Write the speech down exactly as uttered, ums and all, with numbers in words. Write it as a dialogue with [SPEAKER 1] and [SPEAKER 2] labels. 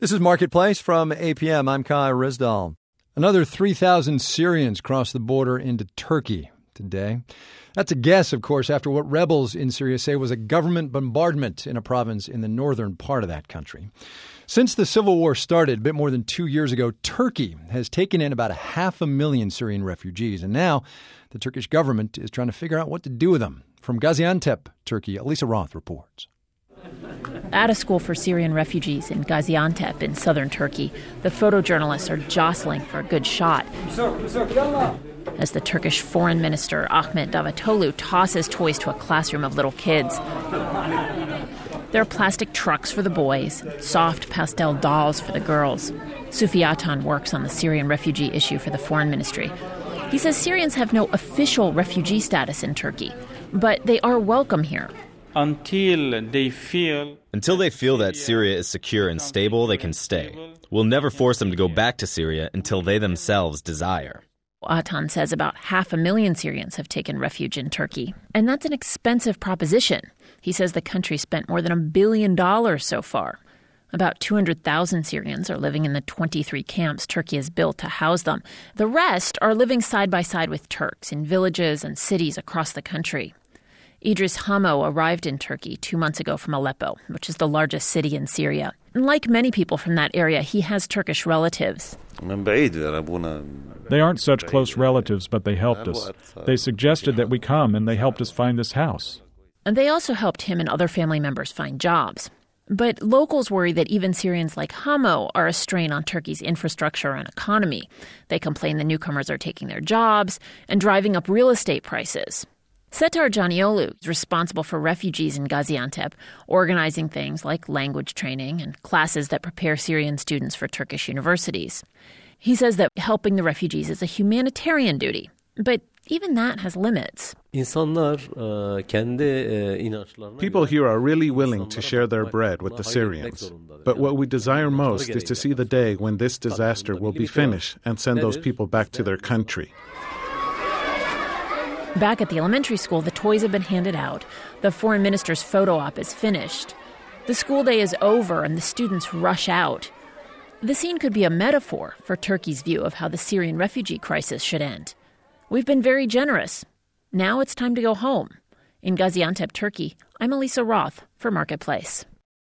[SPEAKER 1] This is Marketplace from A P M. I'm Kai Rizdal. Another three thousand Syrians crossed the border into Turkey today. That's a guess, of course, after what rebels in Syria say was a government bombardment in a province in the northern part of that country. Since the civil war started a bit more than two years ago, Turkey has taken in about a half a million Syrian refugees. And now the Turkish government is trying to figure out what to do with them. From Gaziantep, Turkey, Elisa Roth reports.
[SPEAKER 2] At a school for Syrian refugees in Gaziantep in southern Turkey, the photojournalists are jostling for a good shot as the Turkish foreign minister Ahmet Davutoglu tosses toys to a classroom of little kids. There are plastic trucks for the boys, soft pastel dolls for the girls. Sufi Atan works on the Syrian refugee issue for the foreign ministry. He says Syrians have no official refugee status in Turkey, but they are welcome here.
[SPEAKER 3] Until they feel
[SPEAKER 4] Until they feel that Syria is secure and stable, they can stay. We'll never force them to go back to Syria until they themselves desire.
[SPEAKER 2] Atan says about half a million Syrians have taken refuge in Turkey, and that's an expensive proposition. He says the country spent more than a billion dollars so far. About two hundred thousand Syrians are living in the twenty-three camps Turkey has built to house them. The rest are living side by side with Turks in villages and cities across the country. Idris Hamo arrived in Turkey two months ago from Aleppo, which is the largest city in Syria. And like many people from that area, he has Turkish relatives.
[SPEAKER 5] They aren't such close relatives, but they helped us. They suggested that we come, and they helped us find this house.
[SPEAKER 2] And they also helped him and other family members find jobs. But locals worry that even Syrians like Hamo are a strain on Turkey's infrastructure and economy. They complain the newcomers are taking their jobs and driving up real estate prices. Setar Caniolu is responsible for refugees in Gaziantep, organizing things like language training and classes that prepare Syrian students for Turkish universities. He says that helping the refugees is a humanitarian duty, but even that has limits.
[SPEAKER 6] People here are really willing to share their bread with the Syrians. But what we desire most is to see the day when this disaster will be finished and send those people back to their country.
[SPEAKER 2] Back at the elementary school, the toys have been handed out. The foreign minister's photo op is finished. The school day is over and the students rush out. The scene could be a metaphor for Turkey's view of how the Syrian refugee crisis should end. We've been very generous. Now it's time to go home. In Gaziantep, Turkey, I'm Elisa Roth for Marketplace.